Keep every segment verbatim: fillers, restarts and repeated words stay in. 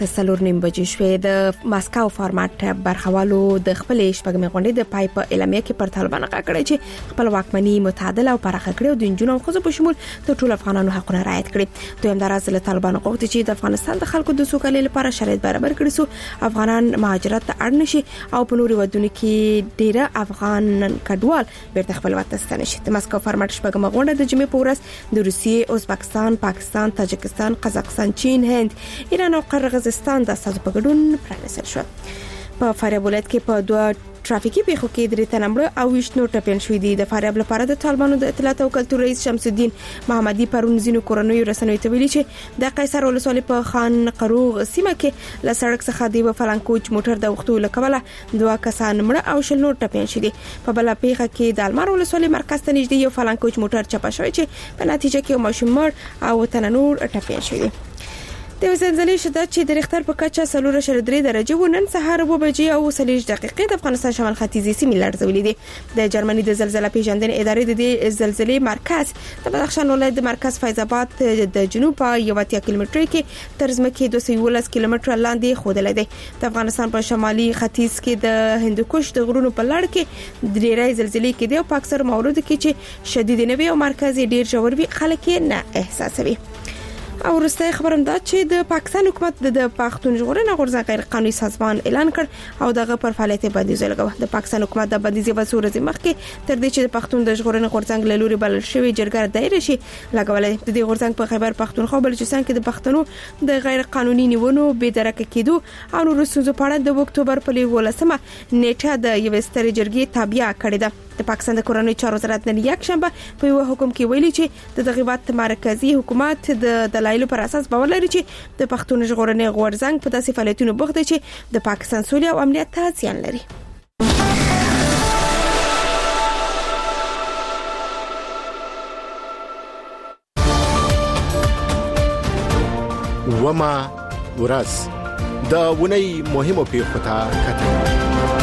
څلور نیم بجې شوې. د ماسکو فارمات برخوالو د خپل شپږمې غونډې د پای په اعلامیه کې پر طالبان غاکړی چې خپل واکمني متعادل او پراخه کړي او د جنونو او خزو په شمول د ټولو افغانانو حقونه رعایت کړي. دویم دراز له طالبان غوښتي چې د افغانستان د خلکو د سوکالۍ لپاره شرایط برابر کړي سو افغانان مهاجرت ته اړ نشي او په نورو ودونو کې ډیره افغان کډوال بیرته خپل وطن ته نشي. د ماسکو فارمات شپږمه غونډه د جمعې په ورځ د روسیې، ازبکستان، پاکستان، تاجکستان، قزاقستان، چین، هند، ایران او قرغیزستان د اساسو په ګډون پرانیستل شو. په فاریاب ولایت کې په دوه ټرافیکي پیښو کې درې تنه مړه او ویشت نور ټپیان شوي دي. د فاریاب لپاره د طالبانو د اطلاعات او کلتور رئیس شمس الدین محمدي پرون ځینو کورنیو رسنیو ته ویلي چې د قیصر ولسوالۍ په خان قروغ سیمه کې له سړک څخه د فلانکوچ موټر د وختو لکوله دوه کسان مړه او شل نور ټپیان شوي دي. په بل پیښه کې د المار ولسوالۍ مرکز ته نږدې یو فلانکوچ موټر چپه شوی چې په نتیجه کې ماشوم مړ او تن نور ټپیان شوي دي. د زلزلې شدت چې د ریختر په کچه څلور اعشاریه درې درجه و نن سهار و بجې او څلور دقیقې د افغانستان شمال ختیځي سیمې لړزولې دي. د جرمني د زلزلې پیژندنې ادارې د دې زلزلې مرکز د بدخشان ولایت د مرکز فیض آباد د جنوب په یو اتیا کیلومتر کې تر ځمکې دوه سوه یولس کیلومتر لاندې ښودل دي. د افغانستان په شمالي ختیځ کې د هندوکش د غرونو په لړ کې ډېرې زلزلې کې دي او په اکثر موارد کې چې شدید نه وي او مرکز ډېر ژور وي خلک نه احساسوي. او وروستۍ خبر هم دا چې د پاکستان حکومت د پښتون ژغورنې غورځنګ غیر قانوني سازمان اعلان کړ او دغه پر فعالیت بندیز لګاوه. د پاکستان حکومت د بندیز په صورت مخکې تر دې چې د پښتون د ژغورنې غورځنګ له لوري بلل شوی جرګه دایره شي لګولې. د دې غورځنګ په خیبر پښتونخوا بلوچستان کې د پښتنو د غیر قانوني نیونو بې درکه کېدو او نورو ستونزو په اړه د اکتوبر په لسمه نیټه د یو سترې جرګې تابع کړې ده. د پاکستان د کورنۍ چارو وزارت نن یک شنبه په یو حکم کې ویلي چې د دغه مرکزی حکومت د دلایلو پر اساس باور لري چې د پښتون ژغورنې غورځنګ په داسې فعالیتونو بوخت دی چې د پاکستان سولې او امنیت ته زیان لري. وما ورځ د ونې مهمو پیښو ته کتل.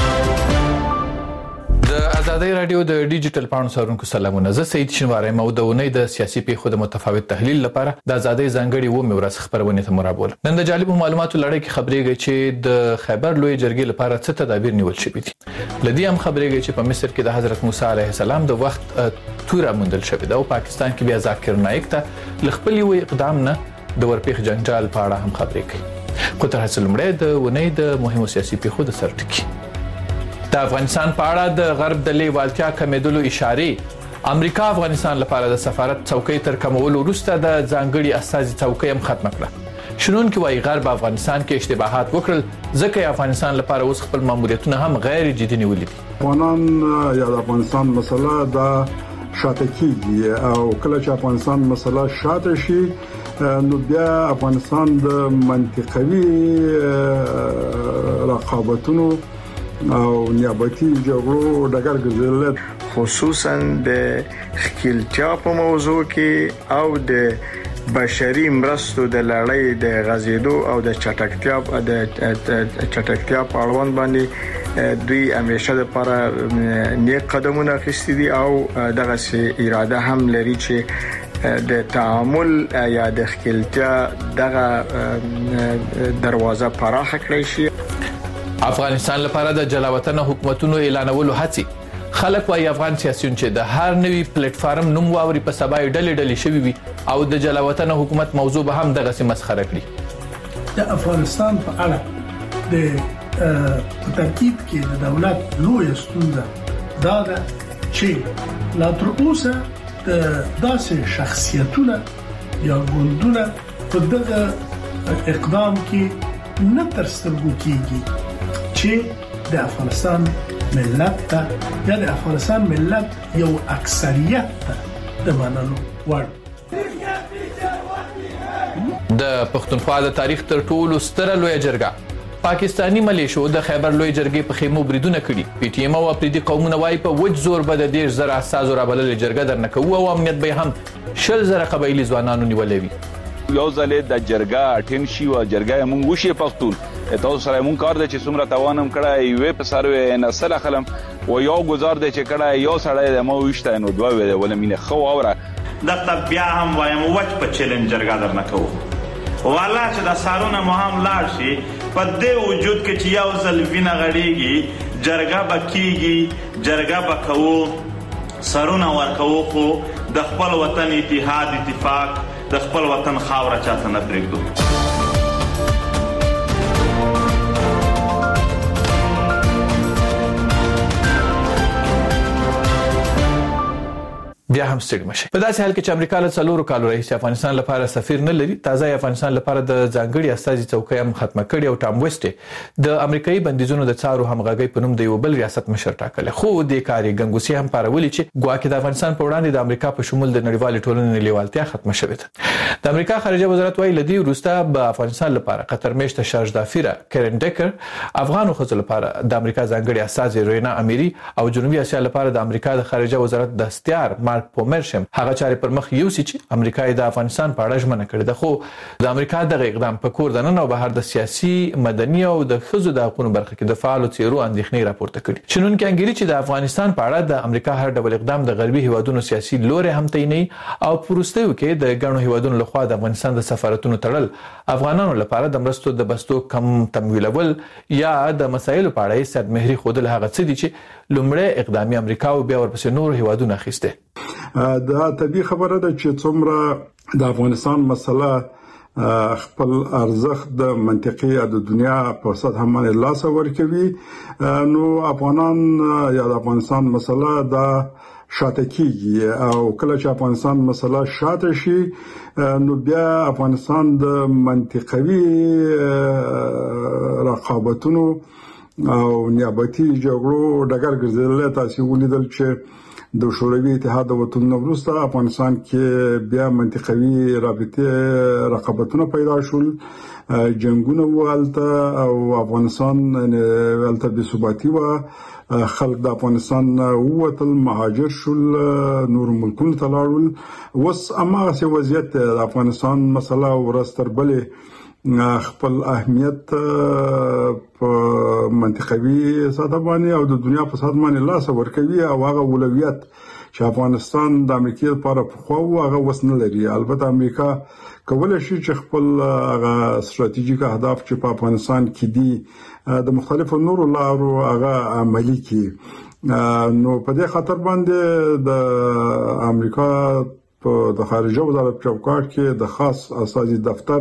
د ازادي رادیو د ډیجیټل پاڼو سرونکو سلامونه. زه سید شنواری مو د ونې د سیاسي پیښو د متفاوت تحلیل لپاره د ازادي ځانګړي و میراث خبرونه ته مرابول. نن د جالب معلوماتو لړۍ کې خبرېږي چې د خیبر لوی جرګې لپاره څه تدابیر نیول شوي دي. لدی هم خبرېږي چې په مصر کې د حضرت موسی علیه السلام د وخت توره موندل شوې ده او پاکستان کې بیا ذاکر نایک ته لخپل یو اقدام نه د ورپېخ جنجال په اړه هم خبرې کوي. خو تر هڅه لمړی د ونې د مهمو سیاسي پیښو د سرټکی د افغانستان په اړه د غرب د لیوالتیا کمیدلو اشاره امریکا افغانستان لپاره د سفارت څوکۍ تر کمولو وروسته د ځانګړي استازي څوکۍ هم ختم کړه. شنون کې وايي غرب افغانستان کې اشتباهات وکړل ځکه افغانستان لپاره اوس خپل ماموریتونه هم غیر جدي نیولې دي. افغانان یا د افغانستان مسله د شاته کیږي او کله چې افغانستان مسله شاته شي نو بیا افغانستان د منطقوي رقابتونو او نیابتي جګړو ډګر ګرځول خصوصا د خپلتیا په موضوع کې او د بشري مرستو د لړۍ د غزیدو او د چټکتیا د چټکتیا په اړوند باندې دوی همیشه لپاره نیک قدمونه اخیستي دي او دغه سي اراده هم لري چې د تعامل یا د خپلتیا دغه دروازه پراخه کړی شي. افغانستان لپاره د جلاوطن حکومتونو اعلانولو هڅې خلک وايي افغان سیاسيون چې د هر نوي پلیټ فارم نوم واوري په سبا ډلې ډلې شوي وي او د جلاوطن حکومت موضوع به هم دغه سي مسخره کړي. د افغانستان په اړه د ترکیب کې د دولت لوی ستونزه دا ده چې لا تر اوسه د داسې شخصیتونه یا ګوندونه په دغه اقدام کې نه تر سترګو کېږي چې د افغانستان ملت ته یا د افغانستان ملت یو اکثریت ته د منلو وړ. د پښتونخوا د تاریخ تر ټولو ستره لوی جرګه پاکستانی ملیشو د خیبر لوی جرګې په خیمو بریدونه کړي. پی ټی ایم او افریدي قومونه وايي په وج زور به د ډیر زره اساسو را بلل جرګه درنکو او امنیت به هم شل زره قبایلی ځوانانو نیولې وي. یو ځلې د جرګه ټین شي او جرګه مونږ وشي پښتون تاسو سره مونږ کار د چې څومره توانم کړای وي په سروي نسل خلم و یو گزار د چې کړای یو سړی د مو وشته نو دوه ویل ولمینه خو اوره د بیا هم وایم وچ په چیلنج جرګه درنکو والا چې د سارونه مو هم لاړ شي په دې وجود کې چې یو ځل وینه غړېږي جرګه به کېږي جرګه به کوو سرونه ورکوو خو د خپل وطن اتحاد اتفاق د خپل وطن خاوره چاته نه پرېږدو. بیا هم ستړي مشي. په داسې حال کې چې امریکا له څلورو کالو راهیسې افغانستان لپاره سفیر نه لري، تازه افغانستان لپاره د ځانګړي استازي څوکۍ هم ختمه کړې او ټام ویسټ د امریکایي بندیزونو د څارو همغږي په نوم د یو بل ریاست مشر ټاکل. خو د کاري ګنګوسي هم پارولې چې ګواکې د افغانستان په وړاندې د امریکا په شمول د نړیوال ټولنې لیوالتیا ختمه شوې ده. د امریکا خارجه وزارت وايي لدی وروسته به افغانستان لپاره قطر میشته شارج دافیره کرن ډیکر، افغان خزو لپاره د امریکا ځانګړي استازي رینا امیری او جنوبي اسیا لپاره د امریکا د خارجه وزارت دستیار مارک پومرشم هغه چارې پر مخ یوسي چې امریکا د افغانستان په اړه ژمنه کړې ده. خو د امریکا دغه اقدام په کور دننه او بهر د سیاسي، مدني او د خزو د حقوقو برخه کې د فعالو څیرو اندېښنې راپورته کړي. شنونکي انګیري چې د افغانستان په اړه د امریکا هر ډول اقدام د غربي هیوادونو سیاسي لوري هم تیني او پروستیو کې د ګڼو هیوادونو لخوا د افغانستان د سفارتونو تړل افغانانو لپاره د مرستو د بستو کم تمویلول یا د مسایلو په اړه صد مهري خودل هغه څه دي چې لومړی اقدامي امریکا او بیا ورپسې نور هیوادونه اخیسته. دا طبيعي خبره ده چې څومره د افغانستان مسله خپل ارزښت د منطقي د دنیا په سطح باندې لاس ورکوي، نو افغانان یا د افغانستان مسله دا شاته کیږي او کله چې افغانستان مسله شاته شي نو بیا افغانستان د منطقوي رقابتونو او نیابتي جګړو ډګر ګرځیدل. تاسو ولیدل چې د شوروي اتحاد د وطن وروسته افغانستان کې بیا منطقوي رابطه رقابتونه پیدا شول، جنگونه والته او افغانستان ولته بې ثباتی و، خلک د افغانستان ووتل، مهاجر شول، نور ملکونو ته لاړل. اوس هماغسې وضعیت د افغانستان مسله ورستر بلې خپل اهمیت په منطقوي ساده باندې او د دنیا په ساده باندې لاس ورکوي او هغه اولویت چې افغانستان د امریکا لپاره په خو هغه وسنه لري. البته امریکا کولای شي چې خپل هغه ستراتیژیک اهداف چې په افغانستان کې دي د مختلفو نورو لارو هغه عملي کړي. نو په دې خاطر باندې د امریکا په د خارجه وزارت چوکاټ کې د خاص استازي دفتر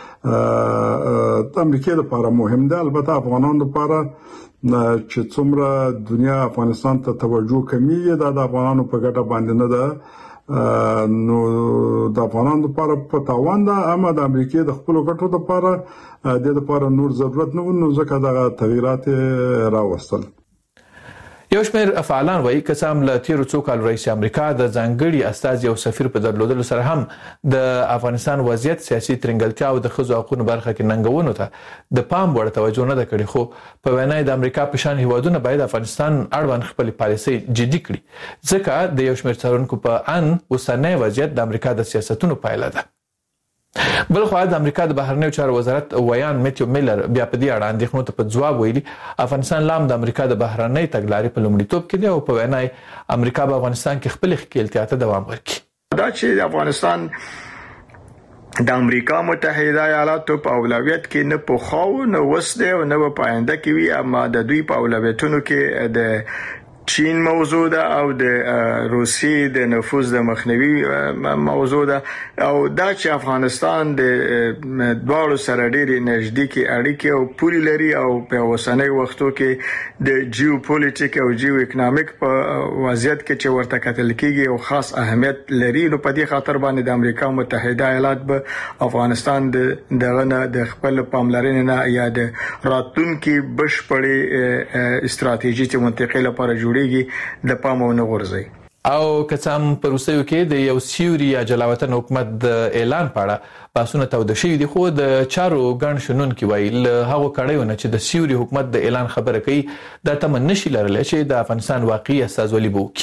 د امریکا لپاره مهم ده. البته افغانانو لپاره چې څومره دنیا افغانستان ته توجه کوي دا د افغانانو په ګټه باندې نه ده، نو د افغانانو لپاره په تاوان ده، اما د امریکا د خپل ګټو لپاره د لپاره نور ضرورت نه و، نو ځکه دا تغیرات راوستل. یو شمېر فعالان وایي که څه هم له تیرو څو کالو راهیسې امریکا د ځانګړي استازي او سفیر په درلودلو سره هم د افغانستان وضعیت، سیاسي ترنګلتیا او د ښځو حقوقو برخه کې ننګونو ته د پام وړ توجه نه ده کړې. خو په وینا د امریکا په شان هیوادونه باید افغانستان اړوند خپل پالیسۍ جدي کړي، ځکه د یو شمېر څارونکو په ان اوسنی وضعیت د امریکا د سیاستونو پایله ده. بل خو د امریکا د بهرنیو چارو وزارت ویان میتیو میلر بیا په دې اړه اندېښنو ته په ځواب ویلي افغانستان لام د امریکا د بهرنۍ تګلارې په لومړیتوب کې دی او په وینا امریکا په افغانستان کې خپل ښکېلتیا ته دوام ورکړي. دا چې افغانستان د امریکا متحده ایالاتو په اولویت کې نه پوخاو نه وسده او نه په آینده کې وي، اما د دوی په اولویتونو کې د چین موضوع ده او د روسیې د نفوذ د مخنیوي موضوع ده او دا چې افغانستان د دوه سره ډېری نږدې اړیکې او پولي لري او په اوسنۍ وختو کې د جیوپولیټیک او جیو اکونومیک په وضعیت کې چې ورته کتل کېږي او خاص اهمیت لري. نو په دې خاطر باندې د امریکا متحده ایالات به افغانستان د دغه نه د خپل پاملرنې نه یا د راتلونکي بشپړې استراتیژي چې منطقې لپاره جوړ د پامونه غورځي. او کڅام پروسیو کې د یو سیوري یا جلاوطن حکومت د اعلان پاړه باسونه تود شوی دي، خو د چارو ګڼ شنن کې ویل هغه کړهونه چې د سیوري حکومت د اعلان خبره کوي دا تم نشي لرل چې د افغانستان واقعي استازولي بوکي.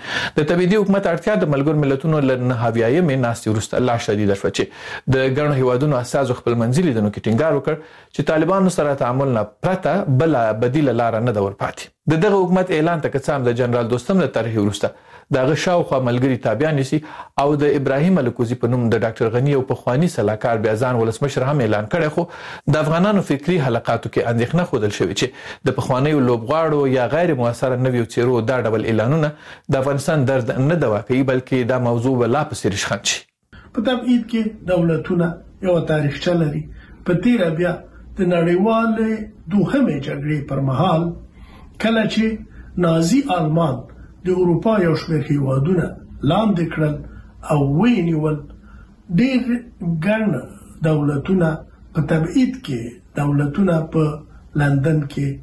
د تبعیدي حکومت اړتیا د ملګرو ملتونو له نهاویایم ناستې وروسته لا شدید شوه چې د ګڼو هیوادونو اساسو خپل منځلي دنو کې ټینګار وکړ چې طالبانو سره تعامل نه پرته بل بدیل لار نه د ورپاتې د دغه حکومت اعلان ته کڅام د جنرال دوستم له طرح وروسته دغه شاوخوا ملګری تابعیان نسی او د ابراهیم الکوزی په نوم د ډاکټر غنی او په خواني سلاکار بیازان ولسمشر هم اعلان کړی خو د افغانانو فکری حلقاتو کې اندېښنه خوده شوې چې د پخوانیو لوبغاړو یا غیر موثر نویو چیرو دا ډول اعلانونه د افغانستان درد نه دوا کوي بلکې دا موضوع ولا په سریش خان شي. په تبعید کې دولتونه یو تاریخچه لري. په تیر بیا د نړیوال دوهمې جګړې پر مهال کله چې نازي آلمان د اروپا یو شمېر هیوادونه لاندې کړل او وینیول ډېر ګڼ دولتونه په تبعید کې دولتونه په لندن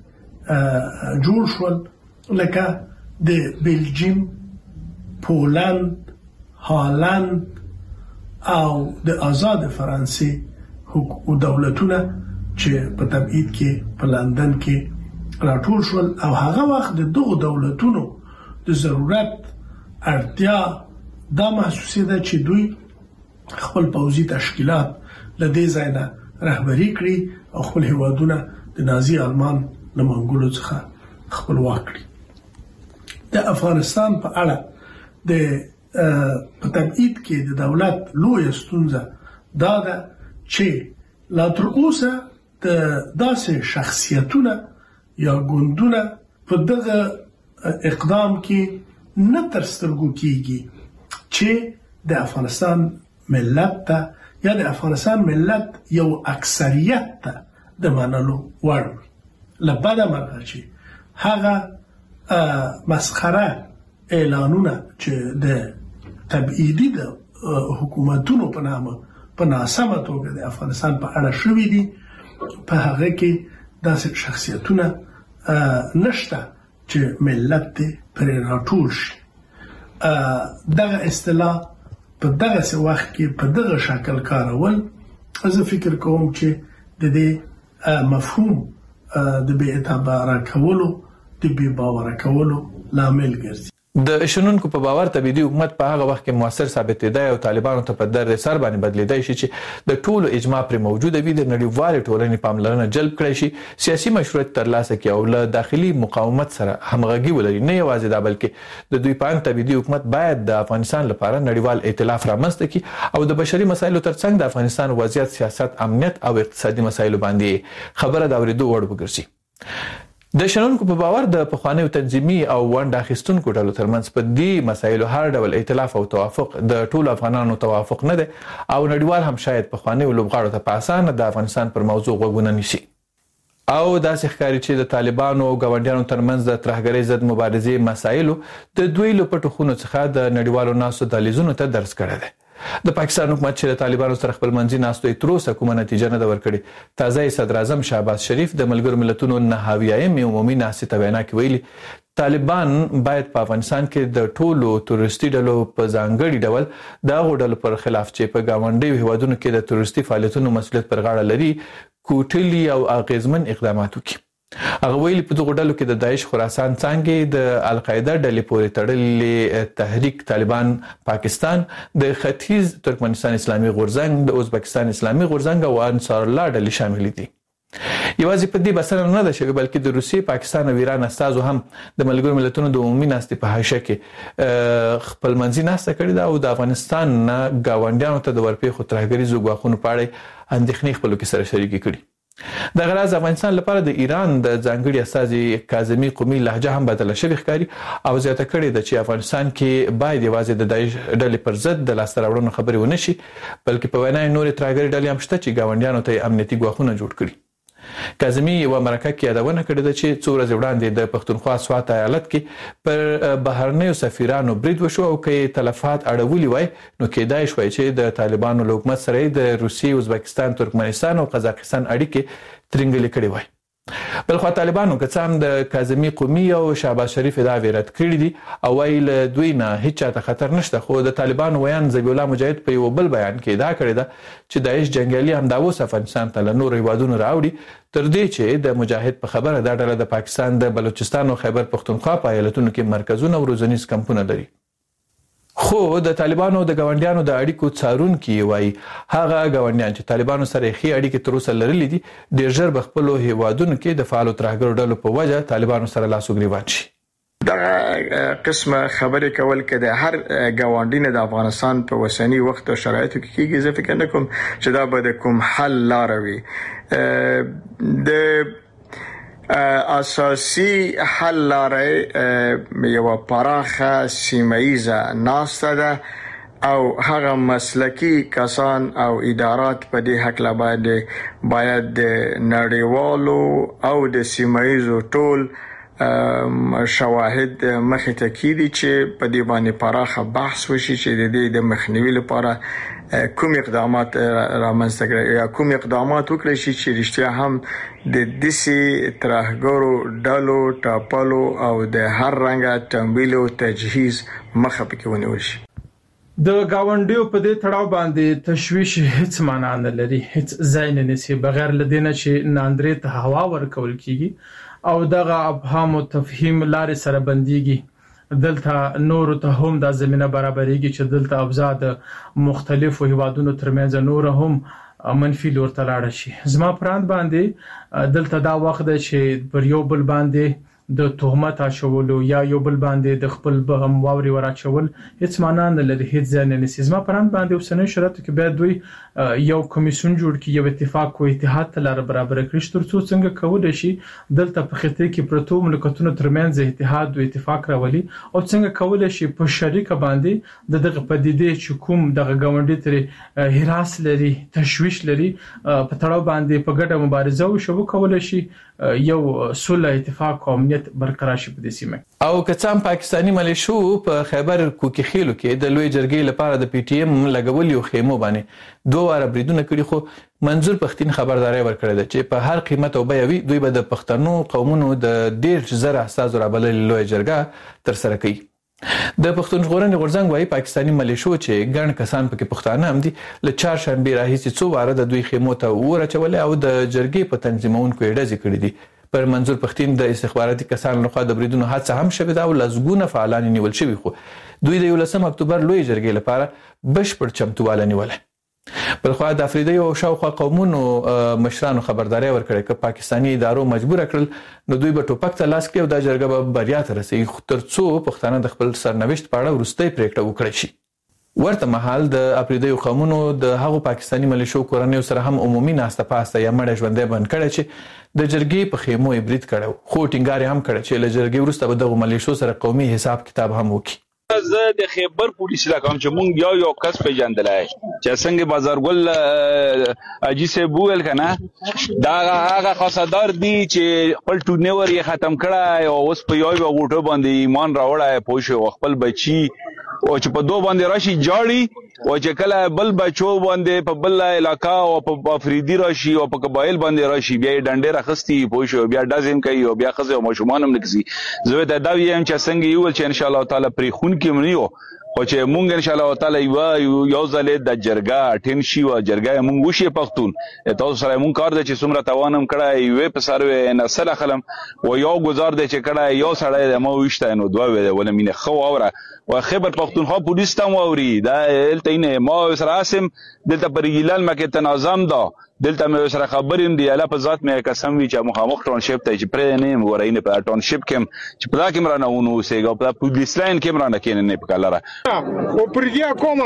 کې جوړ شول لکه د بلجیم، پولند، هالند او د آزاد فرانسې دولتونه چې په تبعید کې په لندن کې راټول شول او هغه وخت د دغو دولتونو د ضرورت اړتیا دا محسوسه ده چې دوی خپل پوځي تشکیلات لدې ځای نه رهبري کړي او خپل هیوادونه د نازي آلمان له منګولو څخه خپلواک کړي. د افغانستان په اړه د په تبعید کې د دولت لوی ستونزه دا ده چې لا تر اوسه د داسې شخصیتونه یا ګوندونه په دغه اقدام کې نه تر سترګو کیږي چې د افغانستان ملت ته یا د افغانستان ملت یو اکثریت ته د منلو وړ لبدا مرغه چې هغه مسخره اعلانونه چې د تبعیدي د حکومتونو په نامه په ناسمه توګه د افغانستان په اړه شوې دي په هغه کې داسې شخصیتونه نشته چې ملت پر راټول شي. دغه اصطلاح په دغه وخت کې په دغه شکل کارول زه فکر کوم چې د دې مفهوم د بې اعتباره کولو د بې باور کولو لامل ګرځي. د شنونکو په باور تبعیدي حکومت په هغه وخت کې موثر ثابتېدای او طالبانو ته په در سر باندې بدلیدای شي چې د ټولو اجماع پر موجوده وي د نړیوال ټولنې پاملرنه جلب کړي شي سیاسي مشروعیت ترلاسه کړي او له داخلي مقاومت سره همغږي ولري نه یوازې دا بلکې د دوی په تبعیدي حکومت باید د افغانستان لپاره نړیوال ائتلاف رامنځته کړي او د بشري مسایلو ترڅنګ د افغانستان وضعیت سیاست امنیت او اقتصادي مسایلو باندې خبره دا ورېدو وړ وګرځي. د شنونکو په باور د پخوانیو تنظیمي او ونډه اخیستونکو ډلو ترمنځ په دې مسایلو هر ډول ائتلاف او توافق د ټولو افغانانو توافق نه دی او نړیوال هم شاید پخوانیو لوبغاړو ته په اسانه د افغانستان پر موضوع غوږونه نیسي او داسې ښکاري چې د طالبانو او ګاونډیانو ترمنځ د ترهګرۍ ضد مبارزې مسایلو د دوی له پټو خونو څخه د نړیوالو ناسو دهلیزونو ته درس کړی دی. د پاکستان حکومت چې د طالبانو سره خپل منځي ناستو تر اوسه کومه نتیجه نه ده ورکړې. تازه صدر اعظم شهباز شریف د ملګرو ملتونو نهاویایم عمومي ناستې ته وینا کې ویلي طالبان باید په افغانستان کې د ټولو تروریستي ډلو په ځانګړي ډول د هغو ډلو پر خلاف چې په ګاونډیو هیوادونو کې د تروریستي فعالیتونو مسؤلیت پر غاړه لري کوټلي او اغیزمن اقدامات وکړي. هغه ویلي په دغه ډلو کې د داعش خراسان څنګه د القاعده ډلې پورې تړلې تحریک طالبان پاکستان د ختیځ ترکمنستان اسلامي غورځنګ د ازبکستان اسلامي غورځنګ او انصار الله ډلې شامل دي. یوازې په دې بسنه نه ده شوی بلکې د روسیې پاکستان او ایران استازو هم د ملګرو ملتونو د عمومي ناستې په حاشیه کې خپل منځي ناسته کړې ده او د افغانستان نه ګاونډیانو ته د ورپېښو ترهګریزو ګواښونو په اړه اندېښنې خپلو کې سره شریکې کړي. د غراز افغانستان لپاره د ایران د ځانګړي استازي کاظمي قومي لهجه هم بدله شوې ښکاري او زیاته کړې ده چې افغانستان کې باید یوازې د داعش ډلې پر ضد د لاسته راوړنو خبرې ونه شي بلکې په وینا نورې ترهګري ډلې هم شته چې ګاونډیانو ته امنیتي ګواښونه جوړ کړي. کاظمي یو مرکه کې یادونه کړې ده چې څو ورځې وړاندې د پښتونخوا سوات ایالت کې پر بهرنیو سفیرانو برید وشو او کې تلفات اړولي وای نو کېدای شوی چې د طالبانو له حکومت سره د روسیې، ازبکستان، ترکمنستان او قزاقستان اړیکې ترنګلې کړې وای. بل خو طالبانو که څه هم د کاظمي قومي او شهباز شریف دا ویرت کړی دي او ویل دوی نه هیڅ چاته خطر نشته، خو د طالبانو ویان ذبیح الله مجاهد په یو بل بیان کې دا کړی ده چې داعش جنگیالي هم دا اوس افغانستان ته له نورو هیوادونو راوړي تر دې چې د مجاهد په خبره دا ډله د پاکستان د بلوچستان او خیبر پختونخوا په ایالتونو کې مرکزونه او روزنیز کمپونه لري. خو د طالبانو د ګاونډیانو د اړیکو څارونکي وایي هغه ګاونډیان چې طالبانو سره ښې اړیکې تر اوسه لرلې دي ډېر ژر به خپلو هیوادونو کې د فعالو ترهګرو ډلو په وجه طالبانو سره لاس و ګریوان شي. دا قسمه خبرې کول کې د هر ګاونډي نه د افغانستان په وسنی وخت او شرایطو کې کېږي. زه فکر نه کوم چې دا به د کوم حل لار وي. د اساسي حل لارې یو پراخه سیمایزه ناسته ده او هغه مسلکی کسان او ادارات په دې حق لا باید باید د نړیوالو او د سیمایزو ټول شواهد مخې ته کیدي چې په دې باندې پراخه بحث وشي چې د دې د مخنیوي لپاره کوم اقدامات رامنځته کړي یا کوم اقدامات وکړي شي چې رښتیا هم د دسي ترهګرو ډلو ټاپلو او د هر رنګه تمویل او تجهیز مخه پکې ونیول شي. د گاونډیو په دې تړاو باندې تشویش هیڅ معنا نه لري، هیڅ ځای نه نسی بغیر لدینه چې ناندرې ته هوا ورکول کیږي او دغه ابهام او تفهیم لارې سره بنديږي. دلته نور ته هم د زمينه برابرېږي چې دلته ابزاد مختلفو هیوادونو ترمنځ نور هم منفي لور ته لاړ شي. زما پراند باندې دلته دا وخت دی چې پر یو بل باندې د تهمت اچولو یا یو بل باندې د خپل بهم واوري وراچول هیڅ معنا نه لري، هیڅ ځای نه نسی. زما پراند باندې اوسنۍ شرایطو کې باید دوی یو کمیسیون جوړ کړي، یو اتفاق او اتحاد ته لار برابر کړي ترڅو څنګه کولای شي دلته په خطه کې پروتو مملکتونو ترمنځ اتحاد او اتفاق راولي او څنګه کولای شي په شریکه باندې د دغه پدیدې چې کوم دغه ګاونډي تر هراس لري تشویش لري په تړاو باندې په ګډه مبارزه وشو کولای شي یو صلح اتفاق او امنیت برقرار شي په دې سیمه. او کڅام پاکستانی ملیشو په خیبر کوکي خېلو کې د لوی جرګې لپاره د پی ټی ایم لګول یو خیمو باندې دوه واره بریدونه کړي، خو منظور پښتين خبرداري ورکړه ده چې په هر قیمت او بیاوي دوی به د پښتنو قومونو د ډیر زره اساس رابلل لوی جرګه تر سره کوي. د پښتون ژغورنې غورځنګ وايي پاکستانی ملیشو چې ګڼ کسان پکې پښتانه هم دي له چهار شنبه راهیسې څو واره د دوی خیمو ته ورچول او د جرګې په تنظیمونکو یې ډزې کړې دي. پر منظور پښتين د استخباراتي کسانو لخوا د بریدونو حادثه هم شوې ده او لزګونه فعالان نیول شوي، خو دوی د یولسم اکتوبر لوی جرګې لپاره بشپړ چمتواله نیول. بل خو د افریدي او شاوخوا قومونو مشرانو خبرداري ورکړه چې پاکستانی ادارو مجبور کړل نو دوی به ټوپک ته لاس کې او د جرګه به بریا ته رسي ترڅو پښتانه د خپل سرنوشت په اړه ورستۍ پریکړه وکړي شي. ورته مهال د افریدي قومونو د هغو پاکستانی ملیشو کورنیو سره هم عمومي ناسته پاسته یا مړ ژوندې بند کړي چې د جرګې په خیمو برید کړو، خو ټینګار هم کړي چې له جرګې وروسته به دغه ملیشو سره قومي حساب کتاب هم وکړي. زه د خیبر پولیس لکم چې مونږ یو یو کس پیژندلای چې څنګه بازارګل اجي سه بوول کنه دا هغه خاصدار دی چې خپل ټونور یې ختم کړای او اوس په یو یو غوټو باندې ایمان راوړای پوښ خپل بچي او چې په دوه باندې راشي جاړي او چې کله بل بچو باندې په بل علاقہ او په افریدي راشي او په قبایل باندې راشي بیا ډنډې راخستي پوښ بیا دازم کوي او بیا خزه او مشومان هم نکسي. زه ته دا ویم چې څنګه یو چې ان شاء الله تعالی پری خون کې منیو او چې مونږ ان شاء الله تعالی یو یو ځلې د جرګه ټین شي او جرګه مونږ وشي پښتون تاسو سره مونږ کار د چې څومره توانم کړای وې په سروي نسل خلم او یو گزار د چې کړای یو سړی د مو وشته نو دوه وې ول مینه خو اوره او خیبر پښتونخوا پولیس ته ووري دا الته نه ما سره اسم دلته پر هلال مکه تنظیم دا دلته مې سره خبریم دی اله په ذات مې قسم وی چې مخامخ ټاونشپ ته چې پرې نه ورینه په ټاونشپ کې چې په دا کې مرانه ونو سیګو په پولیس لاین کې مرانه کې نه په کلره او پردیا کومه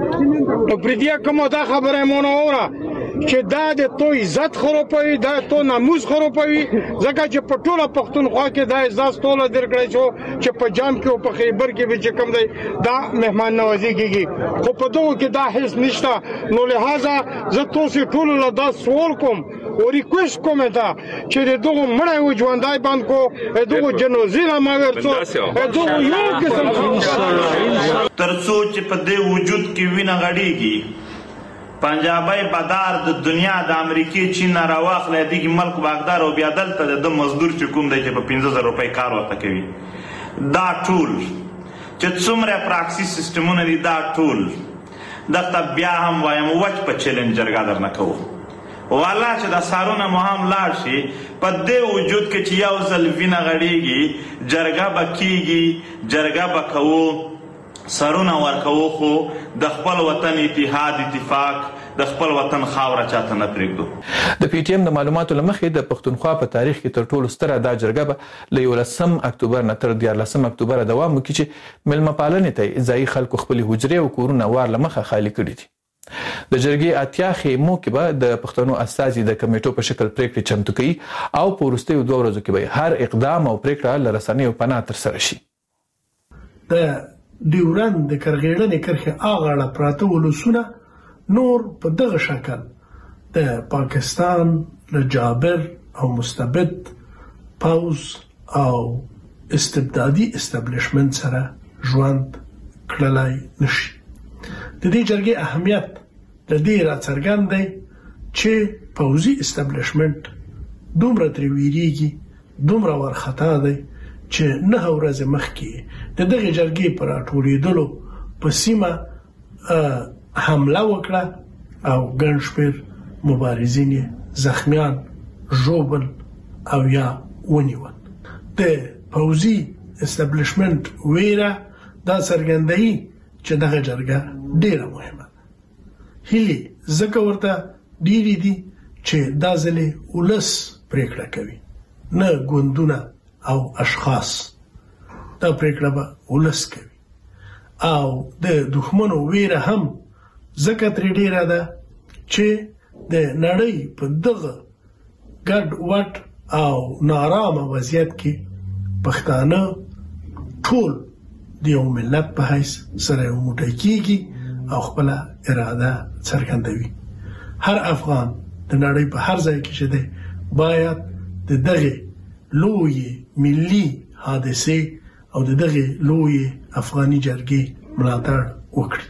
او پردیا کومه دا خبره مونږ اوره چې دا د تو عزت خرابوي دا تو ناموس خرابوي ځکه چې په ټوله پښتونخوا کې دا عزت ټوله درکړی شو چې په جام کې او په خیبر کې به چې کوم دی دا مهمان نوازي کیږي خو په دوه کې دا هیڅ نشته. نو لہذا زه تاسو ټول له دا سوال کوم او ریکوست کوم دا چې دغه مړی و ژوندای باندې کو دغه جنازه ما ورڅو دغه یو قسم ترڅو چې په دې وجود کې وینه غړيږي پنجابی بدار د دنیا د امریکای چین نه راواخلی دغه ملک باغدار او بیا دلته د مزدور چې کوم دی چې په پنځه زره روپۍ کار ورته کوي. دا ټول چې څومره پراکسي سیستمونه دي دا ټول دغه بیا هم وایم وچ په چیلنج جرګه درنه کوو. والا چې د سارونه مو هم لاړ شي په دې وجود کې چې یو ځل وینه غړېږي جرګه به کېږي جرګه به کوو سرونه ورکوو خو د خپل وطن اتحاد اتفاق د خپل وطن خاوره چاته نه پرېږدو. د پی ټی ایم د معلوماتو لمخې د پښتونخوا په تاریخ کې تر ټولو ستره دا جرګه به له یولسم اکتوبر نه تر دیارلسم اکتوبر دوام وکړي چې مېلمه پالنې ته ځایي خلکو خپلې حجرې او کورونه وار له مخه خالي کړي دي. د جرګې اتیا خیمو کې به د پښتنو استازي د کمیټو په شکل پریکړې چمتو کوي او په وروستیو دوه ورځو کې به هر اقدام او پریکړه له رسنیو پناه ترسره شي. د ډیورند د کرغېړنې کرښې اغاړه پراته ولسونه نور په دغه شکل د پاکستان له جابر او مستبد پوز او استبدادي استابلیشمنت سره ژوند کړلای نشي. د دې جرګې اهمیت د دې راڅرګند دی چې پوزي استابلیشمنت دومره ترې ویریږي دومره ورخطا دی چې نه ورځې مخکې د دغه جرګې پر راټولېدلو په سیمه حمله وکړه او ګڼ شمېر مبارزین زخمیان ژوبل او یا ونیول. د پوزي استابلیشمنت ویره دا څرګندوي چې دغه جرګه ډیره مهمه ده. هیلې ځکه ورته ډیرې دي چې دا ځلې ولس پریکړه کوي نه ګوندونه او اشخاص. دا پریکړه به ولس کوي او د دښمنو ویره هم ځکه ترې ډیره ده چې د نړۍ په دغه ګډ وډ او نارامه وضعیت کې پښتانه ټول د یو ملت په حیث سره یو موټی کېږي او خپل اراده څرګندوي. هر افغان د نړۍ په هر ځای کې چې دی باید د دغه لوی ملي حادثه او د دغه لوی افغاني جرګې ملاتړ وکړي.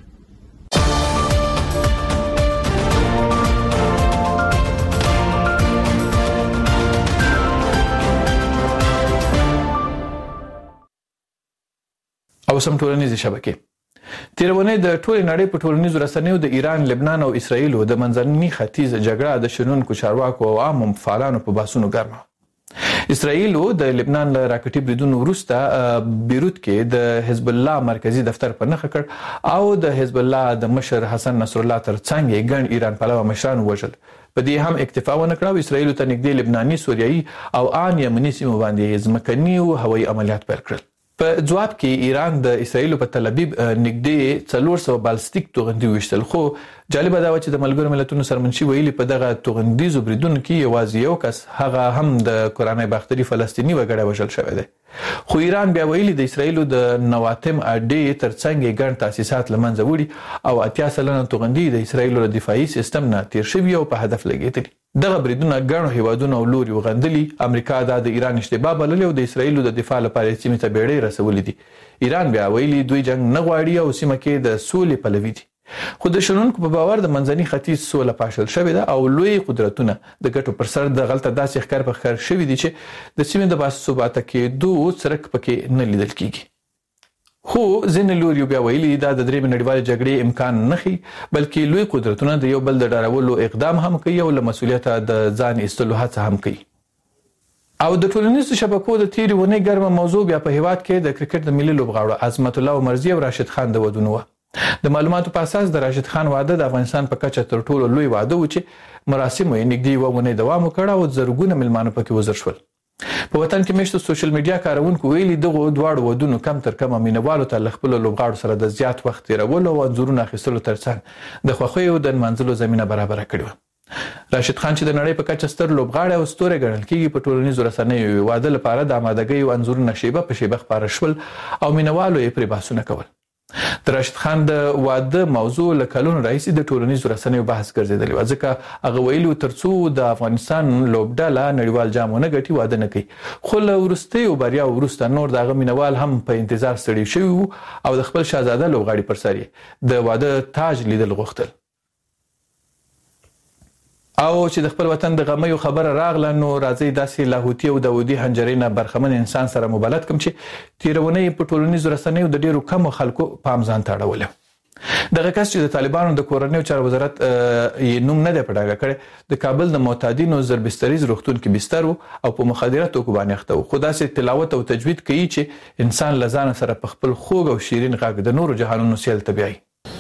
او سم ټولنیزې شبکې تیرونه د ټول نړۍ په ټولنیزو رسنیو د ایران، لبنان او اسرائیل د منځني ختیځ جګړه د شنونکو چارواکو او عام فعالانو په باسونو ګرمه. اسرائیل د لبنان له راکټي بریدونو وروسته بیروت کې د حزب الله مرکزی دفتر په نخښه کړ او د حزب الله د مشر حسن نصر الله ترڅنګ ګڼ ایران پلوه مشران وژل. په دې هم اکتفا ونه کړ او اسرائیل ته نږدې لبناني، سوریایي او ان یمني سیمو باندې ځمکني او هوایي عملیات پیل کړل. په جواب کې ایران د اسرائیل په تل ابیب نږدې څلور سوه بالستیک توغندي وشتل. خو جالب دا و چې د ملګرو ملتونو سرمنشي ویلي په دغه توغندیزو بریدونو کې یوازې یو کس هغه هم د قرآن باختري فلسطینی وګړی وژل شوی دی. خو ایران بیا ویلي د اسرائیل د نواتم اډې ترڅنګ ګڼ تاسیسات لمنځه وړي او اتیا سلنه توغندي د اسرائیل د دفاعي سیستم نه تیر شوی او په هدف لګیدلي. دغه بریدونه ګڼو هیوادونو او لوري وغندلي. امریکا دا د ایران اشتباه بللې او د اسرائیل د دفاع لپاره سیمې ته بیړۍ رسولې دي. ایران بیا ویلي دوی جنگ نه غواړي او سیمه کې د سولې پلوي دي. خو د شنونکو په باور د منځني ختیځ سوله پاشل شوې ده او لوی قدرتونه د ګټو پر سر د غلطه داسې ښکار په ښکار شوي دي چې د سیمې د باثباته کېدو څرک پکې نه لیدل کیږي. خو ځینې لوري بیا ویلي دا د درېیمې نړیوالې جګړې امکان نه ښیي، بلکې لوی قدرتونه د یو بل د ډارولو اقدام هم کوي او له مسؤلیته د ځان ایستلو هڅه هم کوي. او د ټولنیزو شبکو د تیرې ونې ګرمه موضوع بیا په هیواد کې د کرکټ د ملي لوبغاړو عظمت الله عمرزي او راشد خان د ودونو و. د معلوماتو په اساس د راشد خان واده د افغانستان په کچه تر ټولو لوی واده و چې مراسم یې نږدې یوه اونۍ دوام وکړ او زرګونه مېلمانه پکې وزر شول. په وطن کې مېشتو سوشل میډیا کارونکو ویلي دغو دواړو ودونو کم تر کمه مینوالو ته له خپلو لوبغاړو سره د زیات وخت تېرولو او انځورونو اخیستلو ترڅنګ د خوښیو د نمانځلو زمینه برابره کړې وه. راشد خان چې د نړۍ په کچه ستر لوبغاړی او ستوری ګڼل کېږي په ټولنیزو رسنیو واده لپاره د امادګۍ انځورونه شیبه په شیبه خپاره شول او مینوالو یې پرې بحثونه کول. د راشد خان د واده موضوع له کلونو راهیسې د ټولنیزو رسنیو بحث ګرځېدلې وه، ځکه هغه ویلي تر څو د افغانستان لوبډله نړیوال جام ونه ګټي واده نه کوي. خو له وروستیو بریاو وروسته نور د هغه مینوال هم په انتظار ستړي شوي وو او د خپل شهزاده لوبغاړي پر سر یې د واده تاج لیدل غوښتل. او چې د خپل وطن د غمیو خبره راغله نو راځي داسې لاهوتي او داودي حنجرینه برخمن انسان سره مبالغه کوم چې تیرونه په ټولنیزو رسنیو د ډیرو کم خلکو پام ځان تاړول. دغه کس چې د طالبانو د کورنیو چارو وزارت یې نوم نه دی پټاګه کړی د کابل د معتادینو زربستریز روغتون کې بستر او په مخدره توکو باندې اخته و. خو داسې تلاوت او تجوید کوي چې انسان لزان سره په خپل خوږ او شیرین غږ د نورو جهانونو سیل تبعي.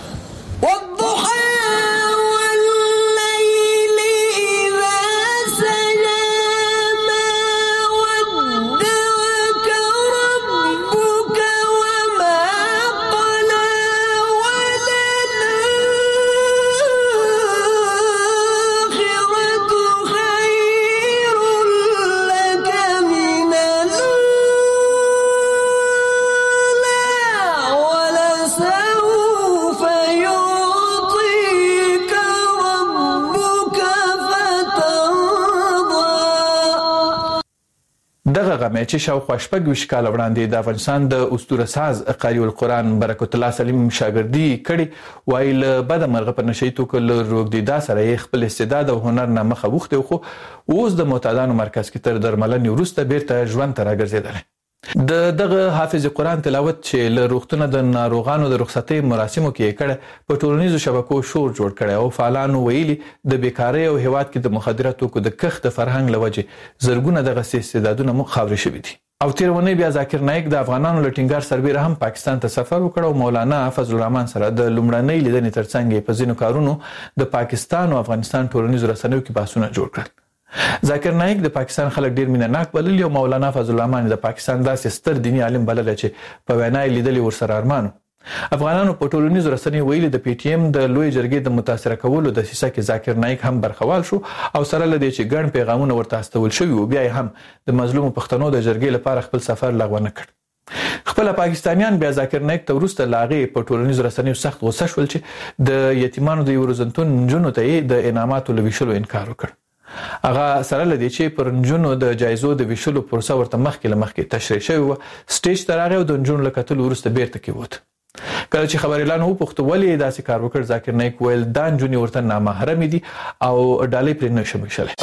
دغه غمه چې شاوخوا شپږ ویشت کال وړاندې د افغانستان د اسطوره ساز قاری القرآن برکت الله سلیم شاګردي کړي وایل بد مرغه په نشي توکل روغديدا سره خپل استعداد او هنر نه مخه وخته خو اوس د معتادانو مرکز کې تر درملنې وروسته بیرته ژوند ته راګرځیدل. د دغه حافظ قرآن تلاوت چې له روغتونه د ناروغانو د رخصتۍ مراسمو کې کړه په ټولنیزو شبکو شور جوړ کړي او فعالانو ویلي د بیکاری او هیواد کې د مخدره توکو د کښت فرهنګ لوجه زرګونه دغه استعدادونه مخاوري شوي دي. او تیرونه بیا ذاکر نایک د افغانانو لټینګار سربېره هم پاکستان ته سفر وکړ او مولانا فضل الرحمن سره د لومړنۍ لیدنې ترڅنګ په ځینو کارونو د پاکستان او افغانستان ټولنیزو رسنیو کې بحثونه جوړ کړل. ذاکر نایک د پاکستان خلک ډیر مینناک بلل او مولانا فضل الرحمن د پاکستان داسې ستر دینی عالم بلل چې په وینای لیدلې ورسره ارمانو. افغانانو په ټولنیزو رسنیو ویلي د پی ټی ایم د لوی جرګې د متاثر کولو د سیسه کې ذاکر نایک هم برخوال شو او سره لدی چې ګڼ پیغامونه ورته استول شوی او بیا هم د مظلوم پښتنو د جرګې لپاره خپل سفر لغوه نه کړ. خپل پاکستانیان بیا ذاکر نایک ته ورسته لاغې په ټولنیزو رسنیو سخت غوسه شول چې د یتیمانو د یورزنتون جنونو ته د انعاماتو لويشلو انکار وکړ. هغه سره لدی چې پر نجونو د جایزو د ویشلو پروسه ورته مخکې لمخکې تشریح شوی و. سټیج ته راغی او د نجونو لکتل ورسته بیرته کېوت. کله چې خبر اعلان وو پښتو ولې داسې کار وکړ ذاکر نایک ویل دا نجونې ورته نامحرم دي او ډالۍ پرې نه شوی شله.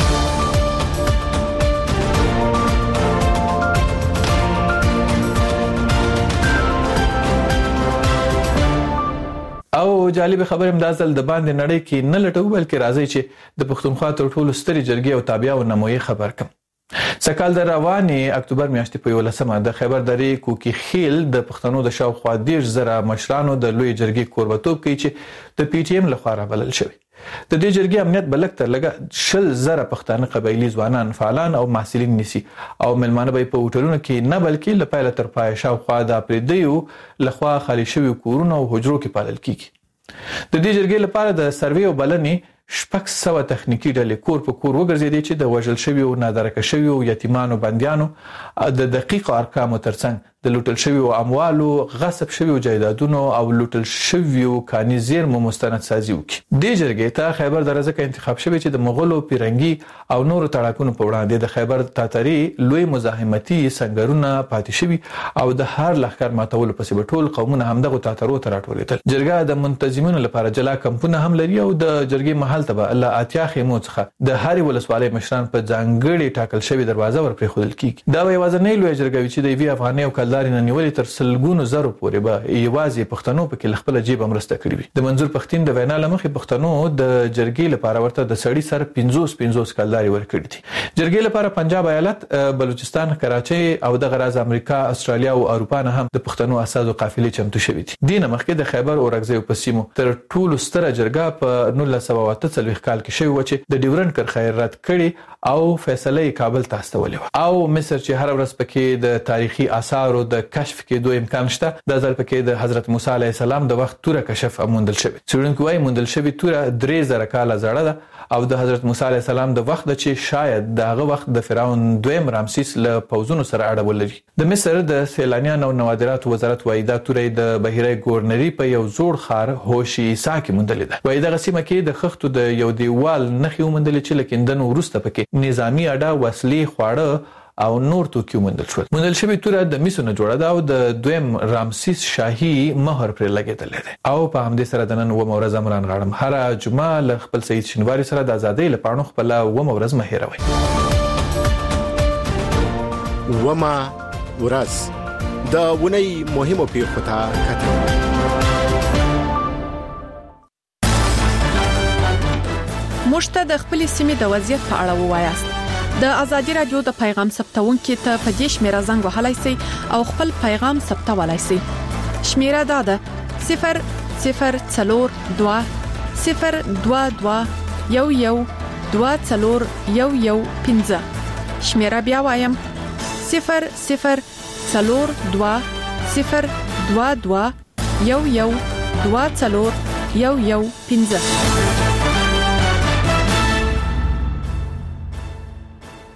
او جالب خبر امدازل د باندې نړۍ کې نه لټو بلکې راځي چې د پښتونخوا تر ټولو ستري جرګې او تابعیا او نموي خبر کم. سکهال د رواني اکتوبر میاشتې په یولسمه د خیبر درې کوکي خیل د پښتنو د شاوخوا دېرش زره مشرانو د لوی جرګې کوربتوب کوي چې د پی ټی ایم لخوا رابلل شوی. د دې جرګې امنیت بلک تر لګه شل زره پښتانه قبایلی ځوانان فعالان او محصلین نسی او ملمانه به په هوټلونو کې نه بلکې لپاره تر پای شاوخوا د پریدیو لخوا خالی شوی کورونه او حجرو کې پالل کیږي. د دې جرګې لپاره د سروې او بلنې شپږ سوه تخنیکی ډلې کور په کور وګرځېدې چې د وژل شوي او نادرکه شوي او یتیمانو بندیانو د دقیق ارقامو ترڅنګ د لوټل شوي او اموالو غصب شوي او جایدادونو او لوټل شوي او کاني زیرمو مستند سازي وکړي. دې جرګې ته خیبر دره ځکه انتخاب شوی چې د مغولو پیرنګي او نورو تړاکونو په وړاندې د خیبر تاتري لوی مزاحمتي سنگرونه پاتې شوي او د هر لښکر ماتولو پسې ټول قومونه همدغه تاترو ته راټولېدل. جرګه د منتظمینو لپاره جلا کمپونه هم لري او د جرګې محل ته به الله اتیا خیمو څخه د هاري ولسوالۍ مشران په ځانګړي ټاکل شوی دروازه ور پرې خودل کیږي. دا یوازې لوی جرګه چې د وی افغاني او کلداري نه نیولې تر سلګونو زرو پورې به یوازې پښتنو په کې خپل جیب امرسته کړی وي. د منظور پښتين د وینا لمخې پښتنو د جرګې لپاره ورته د سړی سر پنځوس پنځوس کلداري ورکړي دي. جرګې لپاره پنجاب ایالت، بلوچستان، کراچۍ او د غراز امریکا، استرالیا او اروپا نه هم د پښتنو اساسو قافلې چمتو شوې دي. دینه مخکې د خیبر اورګزیو په سیمو تر ټولو ستره جرګه په نولس سوه اته څلوېښت کال کې شوې و چې د ډیورنډ کرښه رد کړي او فیصله کابل ته استولې و. او مصر چې هر ورځ پکې د تاریخي آثارو د کشف کې دوه امکان شته، د ځل پکې د حضرت موسی علیه السلام د وخت توره کشف موندل شوی. څېړونکو وايي موندل شوی توره درې زره کاله زړه ده او د حضرت موسی علیه السلام د وخت چې شاید دغه وخت د فرعون دویم رامسیس له پوزونو سره اړه ولري. د مصر د سیلانیانو او نوادرات وزارت وايي دا توره د بحیره ګورنری په یو زوړ خار هوشي عیسی کې موندل ده. وايي دغه سیمه کې د خښتو د یو دیوال نخي وموندل چې لکندن ورسته پکې نظامی اډه، وسلې، خواړه او نور توکي موندل شول. موندل شوی توره د میسو نه جوړه ده او د دویم رامسیس شاهي مهر پر لګیدل دي. او په همدې سره د نن و مورز امران غړم هر جمعه ل خپل سید شینواری سره د ازادۍ لپاره خپل و مورز مهیروي. وما ورځ د ونی مهمو پیښو ته کتل. مشته د خپل سیمې د وضعیت په اړه ووایاست. د ازادي رادیو د پیغام ثبتونکو ته په دې شمیره زنګ وهلای شئ او خپل پیغام ثبتولای شئ. شمیره دا ده صفر صفر څلور دوه صفر دوه دوه یو یو دوه څلور یو یو پنځه. شمیره بیا وایم صفر صفر څلور دوه صفر دوه دوه یو یو دوه څلور یو یو پنځه.